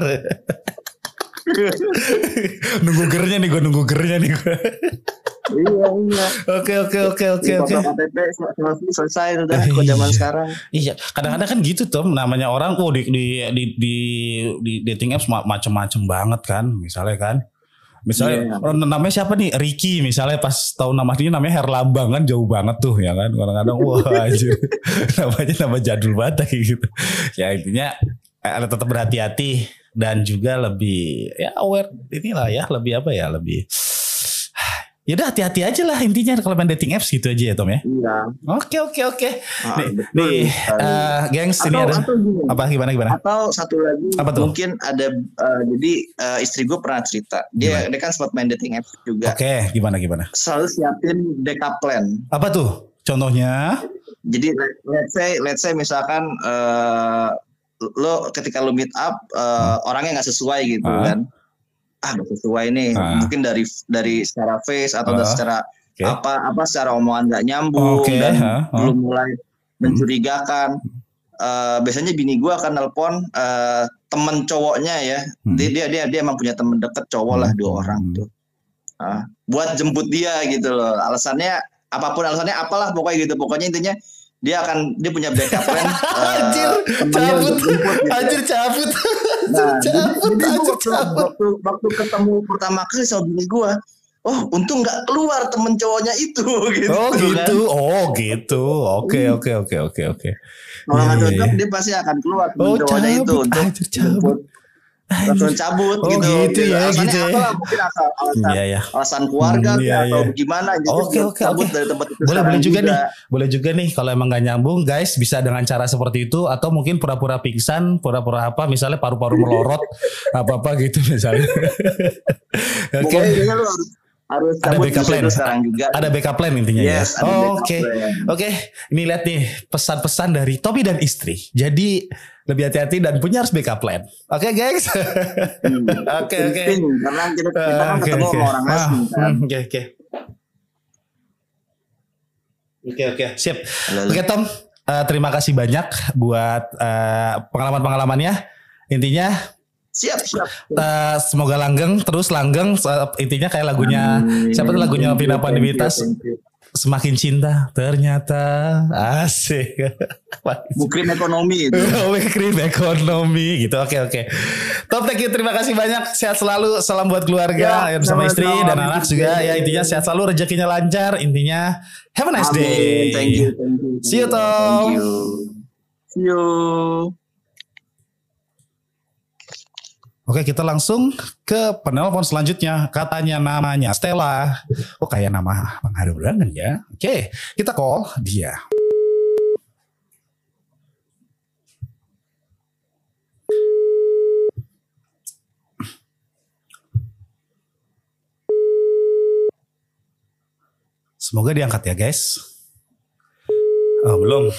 Nunggu gernya nih gue, nunggu gernya nih gue. Iya iya. Oke oke oke oke oke. K T P selesai udah kok zaman sekarang. Iya, kadang-kadang kan gitu tuh namanya orang oh di di di di, di dating apps macem-macem banget kan, misalnya kan. Misalnya yeah. namanya siapa nih Ricky misalnya pas tahu nama dia namanya Herlambang kan jauh banget tuh ya kan. Kadang-kadang wah anjir. Namanya nama jadul banget kayak gitu. Ya intinya ada tetap berhati-hati dan juga lebih ya aware inilah ya, lebih apa ya, lebih ya udah hati-hati aja lah intinya kalau main dating apps gitu aja ya Tom ya. Iya. Oke oke oke. Nih, nih uh, gengs atau, ini ada apa gimana gimana? Atau satu lagi apa tuh? Mungkin ada uh, jadi uh, istri gue pernah cerita dia gimana? Dia kan sempat main dating apps juga. Oke okay, gimana gimana? Selalu siapin backup plan. Apa tuh? Contohnya? Jadi let's say let's say misalkan uh, lo ketika lo meet up uh, hmm. orangnya nggak sesuai gitu uh. kan. Ah gak sesuai nih uh. mungkin dari dari secara face atau uh. secara okay. apa apa secara omongan nggak nyambung okay. dan uh. Uh. belum mulai mencurigakan. Uh, biasanya bini gue akan nelpon uh, temen cowoknya ya. Hmm. Dia dia dia dia emang punya temen deket cowok lah hmm. dua orang tuh. Uh, buat jemput dia gitu loh. Alasannya apapun alasannya apalah pokoknya gitu. Pokoknya intinya dia akan dia punya backup plan. Anjir, uh, cabut. Jemput, gitu. Anjir cabut. Nah, cabut, jadi, jadi anjir, waktu, waktu, waktu ketemu pertama kali sama bini gue, oh untung nggak keluar temen cowoknya itu gitu. Oh gitu, kan? oh gitu, oke oke oke oke oke. Kalau nggak cocok dia pasti akan keluar temen Oh cowoknya itu cabut, untuk anjir cabut. langsung cabut Oh gitu. gitu ya, Alasannya gitu ya. apalah, mungkin asal, alasan, Iya, iya. alasan keluarga Hmm, iya, atau iya. gimana gitu. Oke oke cabut oke. dari tempat itu. Boleh boleh juga, juga nih, boleh juga nih kalau emang nggak nyambung, guys bisa dengan cara seperti itu atau mungkin pura-pura pingsan, pura-pura apa, misalnya paru-paru melorot, apa-apa gitu misalnya. Oke. Pokoknya intinya lu harus harus Ada cabut backup di plan, situ sekarang juga. ada backup plan intinya Yes, ya. ada Oh, backup Oke, plan. oke. Ini lihat nih pesan-pesan dari Tommy dan istri. Jadi lebih hati-hati dan punya harus backup plan. Oke guys. Hmm, Oke oke. penting, karena kita, kita kan Ah, Oke ketemu oke. sama orang Ah, asing kan. hmm, Oke oke. Oke oke. Sip. Lalu. Oke Tom, eh, terima kasih banyak buat eh, pengalaman-pengalamannya. Intinya Siap siap. eh, semoga langgeng terus langgeng. Eh, intinya kayak lagunya Amin. siapa tuh lagunya Thank you, Vina thank you, Pandibitas. thank you. Semakin cinta ternyata asik. Mukrim ekonomi itu. Mukrim ekonomi gitu. Oke oke. Top, thank you, terima kasih banyak. Sehat selalu. Salam buat keluarga Ya, bersama istri sama-sama. dan anak juga ya. Intinya sehat selalu, rezekinya lancar. Intinya have a nice Amin. day. Thank you, thank you. See you, Tom. Thank you. See you. Oke, kita langsung ke penelpon selanjutnya. Katanya namanya Stella. Oh, kayak nama pengharum banget ya. Oke, kita call dia. Semoga diangkat ya guys. Oh, belum.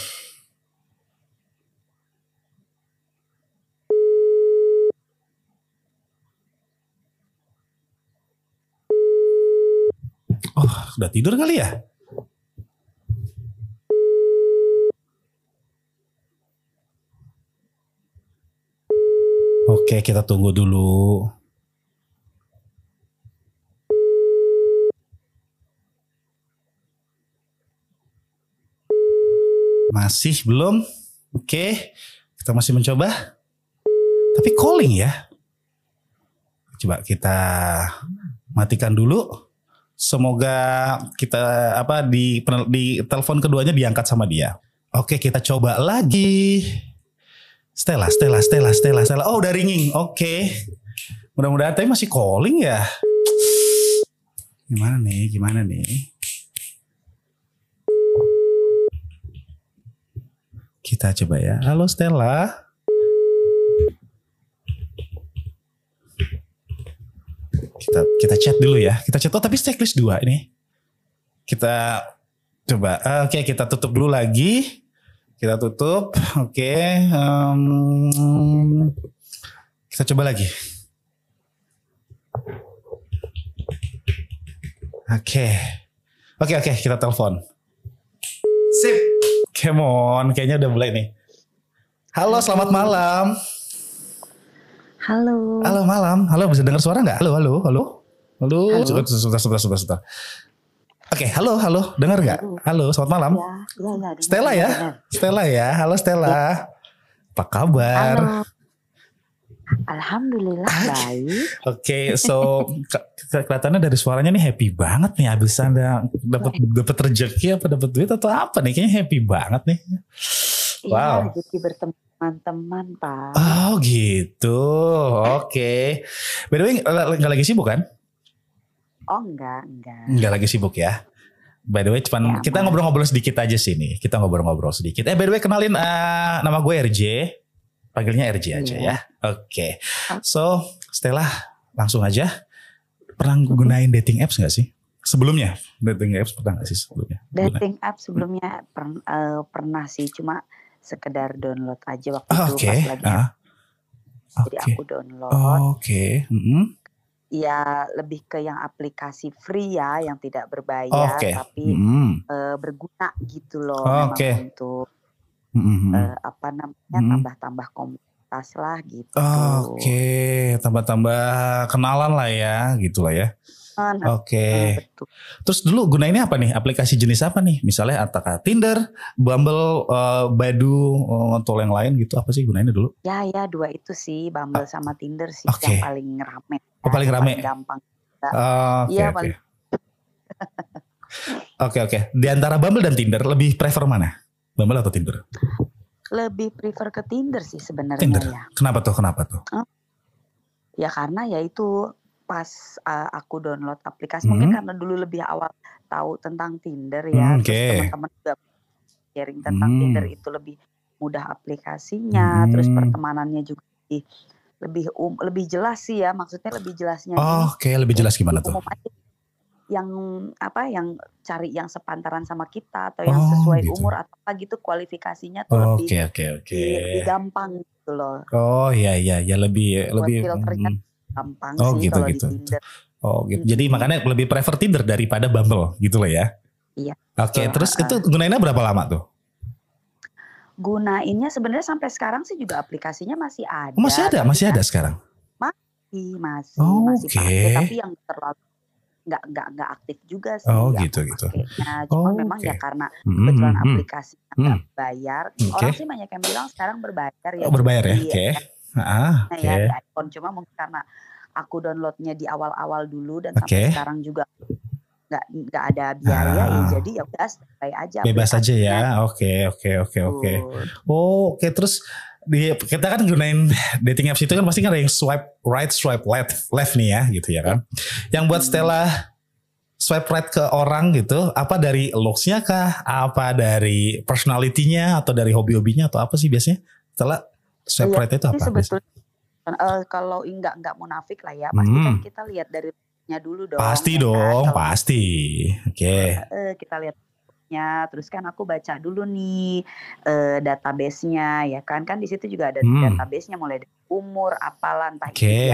Oh, sudah tidur kali ya? Oke, kita tunggu dulu. Masih belum? Oke, kita masih mencoba. Tapi calling ya. Coba kita matikan dulu. Semoga kita apa di di telepon keduanya diangkat sama dia. Oke, kita coba lagi. Stella, Stella, Stella, Stella, Stella. Oh, udah ringing. Oke. Mudah-mudahan tapi masih calling ya. Gimana nih? Gimana nih? Kita coba ya. Halo Stella. Kita kita chat dulu ya. Kita chat. Oh tapi checklist dua ini. Kita coba. Uh, Oke okay, kita tutup dulu lagi. Kita tutup. Oke. Okay. Um, kita coba lagi. Oke. Okay. Oke okay, oke okay, kita telepon. Sip. Come on. Kayaknya udah mulai nih. Halo selamat malam. Halo. Halo malam. Halo bisa dengar suara nggak? Halo halo halo. Halo. Sebentar sebentar sebentar sebentar. sebentar. Oke halo halo. Dengar nggak? Halo selamat malam. Ya, ya, ya, Stella ya. dengar. Stella ya. Halo Stella. Ya. Apa kabar? Halo. Alhamdulillah baik. Oke, okay, so ke- kelihatannya dari suaranya nih happy banget nih. Abis anda dapat dapat rezeki apa dapat duit atau apa nih? Kayaknya happy banget nih. Wow. Iya, rezeki bertemu teman-teman Pak. Oh gitu. Oke. Okay. By the way, nggak lagi sibuk kan? Oh enggak, enggak. Nggak lagi sibuk ya. By the way, cuman ya, kita ngobrol-ngobrol sedikit aja sini. Kita ngobrol-ngobrol sedikit. Eh, by the way, kenalin uh, nama gue R J. Panggilnya R J aja ya. Oke. Okay. So, Stella, langsung aja. Pernah gunain dating apps gak sih? Sebelumnya, dating apps pernah gak sih sebelumnya? Dating apps sebelumnya per, uh, pernah sih. Cuma sekedar download aja waktu oh, itu okay. pas lagi. Uh, Jadi okay. aku download. Oh, Oke. Okay. Mm-hmm. Ya lebih ke yang aplikasi free ya, yang tidak berbayar. Okay. Tapi mm-hmm. uh, berguna gitu loh. Oh, memang okay. untuk. Mm-hmm. Uh, apa namanya mm-hmm. tambah-tambah komunitas lah gitu. Oh, Oke, okay. tambah-tambah kenalan lah ya, gitulah ya. Nah, Oke. Okay. Nah, terus dulu gunainnya apa nih? Aplikasi jenis apa nih? Misalnya apakah Tinder, Bumble, uh, Badoo, atau yang lain gitu? Apa sih gunainnya dulu? Ya ya dua itu sih, Bumble ah. sama Tinder sih okay. yang paling rame. Oh, paling rame. Paling gampang. Iya, uh, okay, okay. paling Oke oke. Di antara Bumble dan Tinder lebih prefer mana? Bumble atau Tinder? Lebih prefer ke Tinder sih sebenarnya Tinder. ya. Kenapa tuh? Kenapa tuh? Ya karena ya itu pas uh, aku download aplikasi hmm. mungkin karena dulu lebih awal tahu tentang Tinder ya. Hmm, terus okay. teman-teman juga sharing tentang hmm. Tinder itu lebih mudah aplikasinya, hmm. terus pertemanannya juga lebih lebih um, lebih jelas sih ya, maksudnya lebih jelasnya. Oh, oke, okay. lebih jelas gimana tuh? Yang apa yang cari yang sepantaran sama kita atau yang oh, sesuai gitu. Umur atau apa gitu kualifikasinya tuh oh, lebih okay, okay, okay. Lebih, lebih gampang gitu loh. Oh iya iya ya lebih Buat lebih filternya mm, gampang oh, sih gitu, kalau gitu. di Tinder. Oh gitu. Hmm. Jadi makanya lebih prefer Tinder daripada Bumble gitu loh ya. Iya. Oke, okay, terus uh, itu gunainnya berapa lama tuh? Gunainnya sebenarnya sampai sekarang sih juga aplikasinya masih ada. Oh, masih ada, masih kan, ada sekarang. Masih, masih, oh, masih okay. pakai, tapi yang terlalu nggak nggak nggak aktif juga sih. Oh gitu gitu. Nah, cuma oh, memang okay. ya karena mm-hmm. kebetulan aplikasinya mm-hmm. nggak bayar. Okay. Orang sih banyak yang bilang sekarang berbayar ya. Oh berbayar ya, oke. Okay. Nah okay. ya di iPhone, cuma mungkin karena aku downloadnya di awal-awal dulu dan okay. sampai sekarang juga nggak nggak ada biaya, ah. ya jadi ya udah santai aja. Bebas aja ya, oke oke oke oke. Oh oke okay. Terus di, kita kan gunain dating apps itu kan pasti kan ada yang swipe right, swipe left, left nih ya gitu ya kan. Yang buat Stella swipe right ke orang gitu, apa dari looks-nya kah, apa dari personality-nya atau dari hobi-hobinya atau apa sih biasanya? Stella swipe right itu apa? Sebetulnya uh, kalau enggak enggak munafik lah ya, pasti hmm. kan kita lihat dari nya dulu dong. Pasti ya dong, kan? pasti. Oke. Okay. Uh, kita lihat nya, terus kan aku baca dulu nih uh, database-nya ya kan, kan di situ juga ada hmm. database-nya mulai dari umur, apalah entah okay.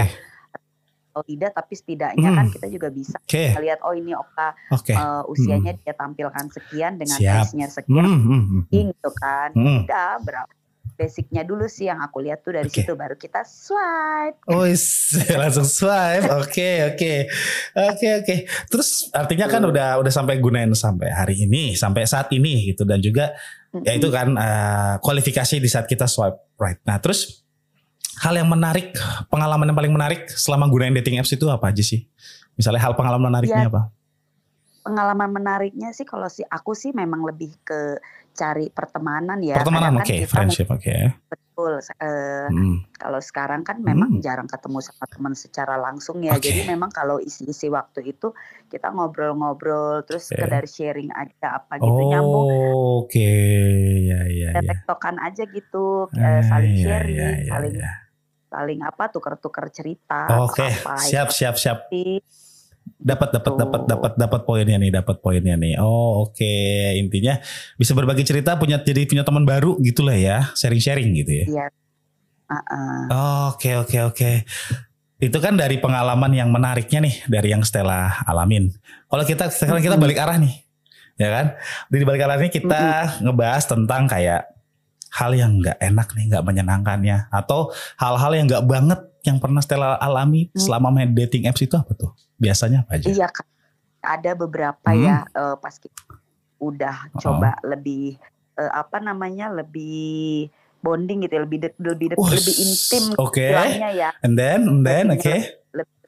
itu ya atau tidak, tapi setidaknya hmm. kan kita juga bisa okay. lihat oh ini Okta okay. uh, usianya hmm. dia tampilkan sekian dengan Siap. age-nya sekian, hmm. Hmm. gitu kan. Hmm. Udah berapa basicnya dulu sih yang aku lihat tuh dari okay. situ baru kita swipe. Oh, langsung swipe. Oke, oke. Oke, oke. Terus artinya kan uh. udah udah sampai gunain sampai hari ini, sampai saat ini gitu, dan juga mm-hmm. ya itu kan uh, kualifikasi di saat kita swipe right. Nah, terus hal yang menarik, pengalaman yang paling menarik selama gunain dating apps itu apa aja sih? Misalnya hal pengalaman menariknya ya, apa? Pengalaman menariknya sih kalau sih aku sih memang lebih ke cari pertemanan ya. Pertemanan, oke, okay. friendship, oke. Okay. Betul. Uh, hmm. Kalau sekarang kan memang hmm. jarang ketemu sama teman secara langsung ya. Okay. Jadi memang kalau isi-isi waktu itu kita ngobrol-ngobrol, terus okay. sekedar sharing aja apa gitu, oh, nyambung. Oke, okay. ya ya. Ya. Tektokan aja gitu, uh, saling ya, sharing, ya, ya, saling ya. saling apa tuker-tuker cerita. Oke, okay. siap, siap, siap. Jadi, dapat dapat dapat dapat dapat poinnya nih, dapat poinnya nih. Oh oke, okay. Intinya bisa berbagi cerita, punya jadi punya teman baru gitulah ya, sharing-sharing gitu ya. Iya. Uh-uh. Oke oke oke. Itu kan dari pengalaman yang menariknya nih dari yang Stella alamin. Kalau kita sekarang kita balik arah nih, ya kan? Di balik arah ini kita mm-hmm. ngebahas tentang kayak hal yang nggak enak nih, nggak menyenangkannya, atau hal-hal yang nggak banget yang pernah Stella alami hmm. selama main dating apps itu apa tuh? Biasanya apa aja? Iya, ada beberapa hmm. ya uh, pas kita udah oh. coba lebih uh, apa namanya lebih bonding gitu, lebih de- lebih de- lebih intim. Oke. Okay. Ya. And then, and then, oke. Okay.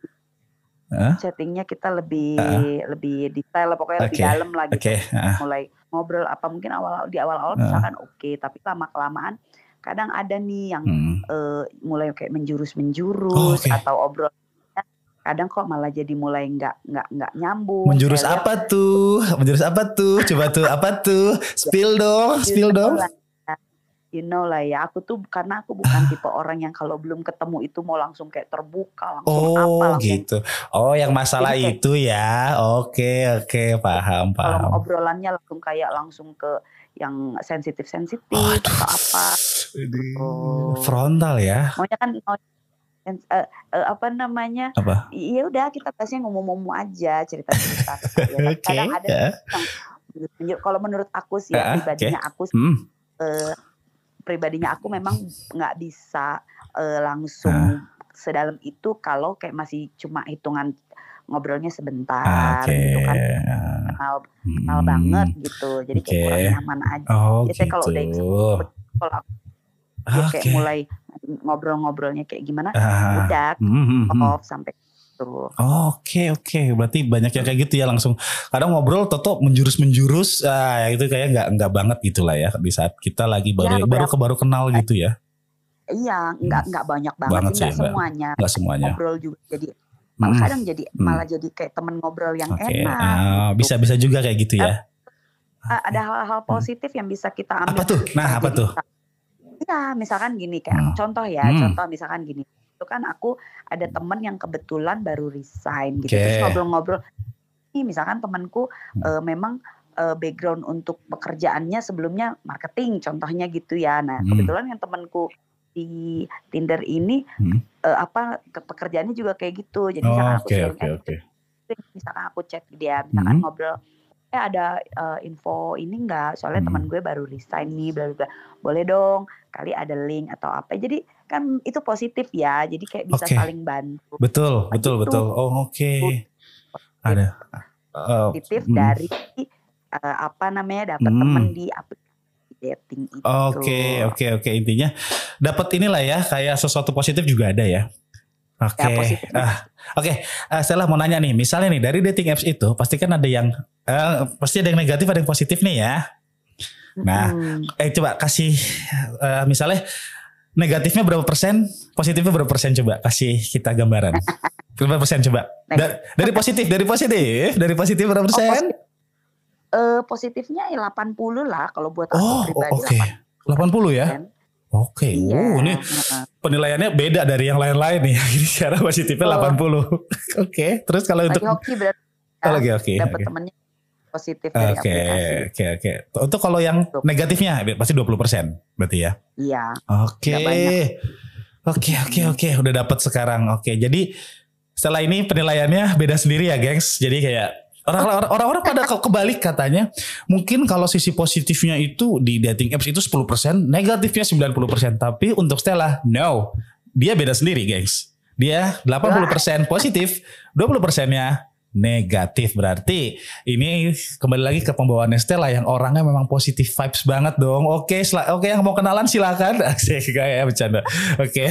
Uh? Chattingnya kita lebih uh. lebih detail, pokoknya okay. lebih dalam lagi. Okay. Uh. Mulai ngobrol apa mungkin awal di awal-awal uh. misalkan oke, okay, tapi lama kelamaan kadang ada nih yang hmm. uh, mulai kayak menjurus-menjurus oh, okay. atau obrol. Kadang kok malah jadi mulai nggak nggak nggak nyambung. Menjurus kayak apa tuh? Menjurus apa tuh? Coba tuh apa tuh? Spill dong, spill dong. You know lah ya, aku tuh karena aku bukan tipe orang yang kalau belum ketemu itu mau langsung kayak terbuka langsung oh, apa langsung. Gitu. Oh yang masalah jadi, itu ya. Oke oke paham paham. Kalau obrolannya langsung kayak langsung ke yang sensitif-sensitif oh, atau apa. Oh. Frontal ya. Maunya kan mau Uh, uh, apa namanya? Apa? Iya udah kita pasti ngomong-ngomong aja cerita-cerita. Ya. Okay, kadang ada yeah. yang kalau menurut aku sih ya, uh, pribadinya okay. aku hmm. uh, pribadinya aku memang nggak bisa uh, langsung uh. sedalam itu kalau kayak masih cuma hitungan ngobrolnya sebentar okay. gitu kan kenal kenal hmm. banget gitu. Jadi kayak okay. kurang nyaman aja. Oh, jadi gitu. kalau udah kalau aku ya, kayak okay. mulai ngobrol-ngobrolnya kayak gimana, uh, udah mm, off sampai gitu. Oke oke, berarti banyak yang kayak gitu ya, langsung kadang ngobrol toto menjurus-menjurus, ah itu kayak nggak nggak banget gitulah ya di saat kita lagi baru ya, baru ke baru kenal gitu ya. Iya, nggak nggak banyak banget, banget sih, nggak semuanya. Nggak semuanya. Ngobrol juga jadi malah hmm. kadang jadi hmm. malah jadi kayak temen ngobrol yang okay. enak. Uh, bisa bisa juga kayak gitu ya. Ada hal-hal positif hmm. yang bisa kita ambil. Apa tuh? Nah apa tuh? Iya, misalkan gini kayak hmm. contoh ya, hmm. contoh misalkan gini. Itu kan aku ada temen yang kebetulan baru resign gitu, okay. terus ngobrol-ngobrol. Ini misalkan temanku hmm. uh, memang uh, background untuk pekerjaannya sebelumnya marketing, contohnya gitu ya. Nah hmm. kebetulan yang temanku di Tinder ini hmm. uh, apa pekerjaannya juga kayak gitu. Jadi oh, misalkan aku okay, okay, okay. misalkan aku chat dia, misalkan hmm. ngobrol. Eh ada uh, info ini enggak, soalnya hmm. teman gue baru resign nih, bla bla. Boleh dong, kali ada link atau apa. Jadi kan itu positif ya, jadi kayak bisa okay. saling bantu. Betul, betul, itu, betul. Oh oke. Okay. Ada positif uh, dari uh, apa namanya dapat hmm. teman di aplikasi dating itu. Oke, okay, oke, okay, oke. Okay. Intinya dapat inilah ya, kayak sesuatu positif juga ada ya. Oke, okay. ya, ah, oke. Okay. Uh, Stella mau nanya nih, misalnya nih dari dating apps itu pasti kan ada yang, uh, pasti ada yang negatif, ada yang positif nih ya. Nah, hmm. eh coba kasih, uh, misalnya negatifnya berapa persen, positifnya berapa persen, coba kasih kita gambaran. Berapa persen coba? Da- dari positif, dari positif, dari positif berapa persen? Oh, positif. Uh, positifnya delapan puluh lah kalau buat aku oh, pribadi. Oke, okay. delapan puluh ya. Oke, okay. Iya. Oh, ini penilaiannya beda dari yang lain-lain nih. Jadi secara positifnya oh. delapan puluh. Oke, okay. Terus kalau untuk hoki berarti oh, lagi oke. Dapat okay. temennya positif dari okay. aplikasi. Oke, okay. oke, okay. Untuk kalau yang negatifnya pasti dua puluh persen berarti ya. Iya. Oke. Oke, oke, oke, udah dapat sekarang. Oke. Okay. Jadi setelah ini penilaiannya beda sendiri ya, gengs. Jadi kayak orang-orang pada kebalik katanya. Mungkin kalau sisi positifnya itu di dating apps itu sepuluh persen, negatifnya sembilan puluh persen. Tapi untuk Stella, no. Dia beda sendiri, gengs. Dia delapan puluh persen positif, dua puluh persennya negatif. Berarti ini kembali lagi ke pembawaannya Stella yang orangnya memang positif vibes banget dong. Oke, sel- oke yang mau kenalan silakan. Asik kayak bercanda. Oke.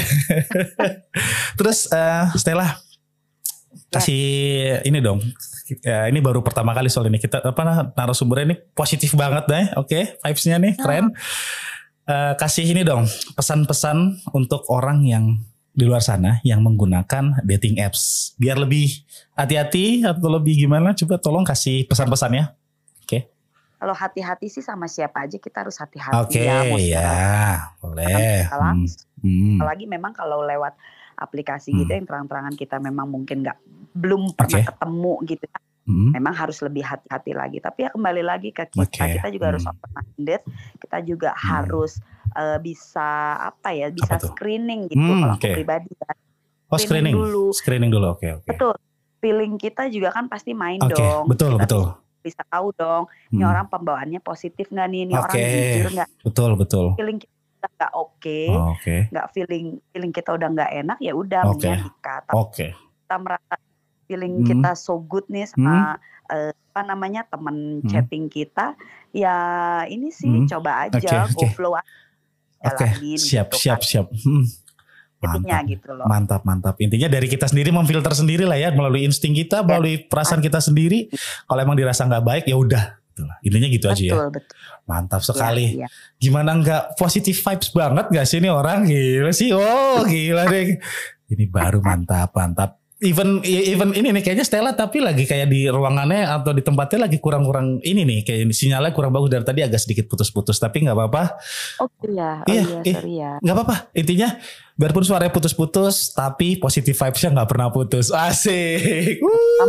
Terus uh, Stella kasih ini dong. Ya, ini baru pertama kali soal ini kita apa narasumbernya ini positif banget deh. Oke, okay, vibes-nya nih keren. Uh, kasih ini dong pesan-pesan untuk orang yang di luar sana yang menggunakan dating apps biar lebih hati-hati atau lebih gimana? Coba tolong kasih pesan-pesannya. Oke. Okay. Kalau hati-hati sih sama siapa aja kita harus hati-hati. Oke, okay, ya, ya boleh. Hmm. Hmm. Apalagi memang kalau lewat aplikasi hmm. gitu yang terang-terangan kita memang mungkin nggak belum pernah okay. ketemu gitu, hmm. memang harus lebih hati-hati lagi. Tapi ya kembali lagi ke kita, okay. kita juga hmm. harus open-minded, kita juga hmm. harus uh, bisa apa ya, bisa apa screening gitu hmm, kalau okay. pribadi. Ya. Oh screening, screening dulu, screening dulu, oke okay, oke. Okay. Betul, feeling kita juga kan pasti main okay. dong. Betul kita betul. Bisa tahu dong, hmm. ini orang pembawaannya positif nggak nih, ini okay. orang jujur nggak? Betul betul. Feeling kita nggak oke, okay, oh, okay. nggak feeling feeling kita udah nggak enak ya udah okay. mendingan dikat. Oke. Okay. Kita merasa feeling hmm. kita so good nih sama hmm. uh, apa namanya teman hmm. chatting kita, ya ini sih hmm. coba aja okay, go okay. flow aja. Oke, okay. siap gitu, siap kan. siap. Hmm. Mantap, gitu loh. mantap, mantap. Intinya dari kita sendiri memfilter sendiri lah ya, melalui insting kita, melalui perasaan kita sendiri. Kalau emang dirasa nggak baik ya udah. Intinya gitu betul, aja ya. Betul. Mantap sekali. Ya, ya. Gimana nggak positif vibes banget nggak sih ini orang? Gila sih. Oh gila deh. Ini baru mantap, mantap. Even even ini nih kayaknya Stella tapi lagi kayak di ruangannya atau di tempatnya lagi kurang-kurang ini nih, kayak sinyalnya kurang bagus dari tadi, agak sedikit putus-putus, tapi nggak apa-apa. Oh iya, oh iya, iya, sorry ya. Nggak apa-apa. Intinya biarpun suaranya putus-putus, tapi positif vibesnya nggak pernah putus. Asik.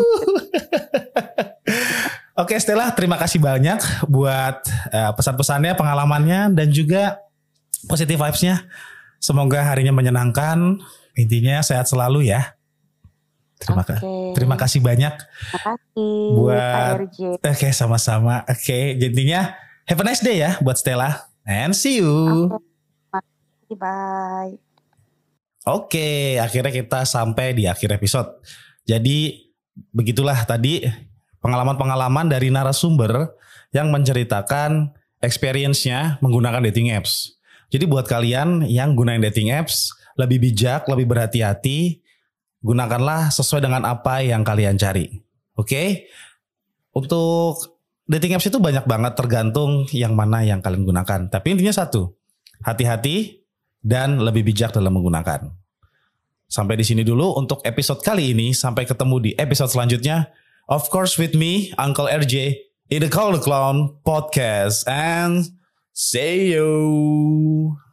Oke Stella, terima kasih banyak buat uh, pesan-pesannya, pengalamannya, dan juga positif vibesnya. Semoga harinya menyenangkan. Intinya sehat selalu ya. Terima kasih. Okay. Terima kasih banyak. Terima kasih buat Oke, okay, sama-sama. Oke, okay, jadinya have a nice day ya buat Stella and see you. Okay. Bye. Oke, okay, akhirnya kita sampai di akhir episode. Jadi begitulah tadi pengalaman-pengalaman dari narasumber yang menceritakan experience-nya menggunakan dating apps. Jadi buat kalian yang gunain dating apps, lebih bijak, lebih berhati-hati. gunakanlah sesuai dengan apa yang kalian cari. Oke? Okay? Untuk dating apps itu banyak banget, tergantung yang mana yang kalian gunakan. Tapi intinya satu, hati-hati dan lebih bijak dalam menggunakan. Sampai di sini dulu untuk episode kali ini. Sampai ketemu di episode selanjutnya. Of course with me, Uncle R J, in the Call the Clown podcast. And see you.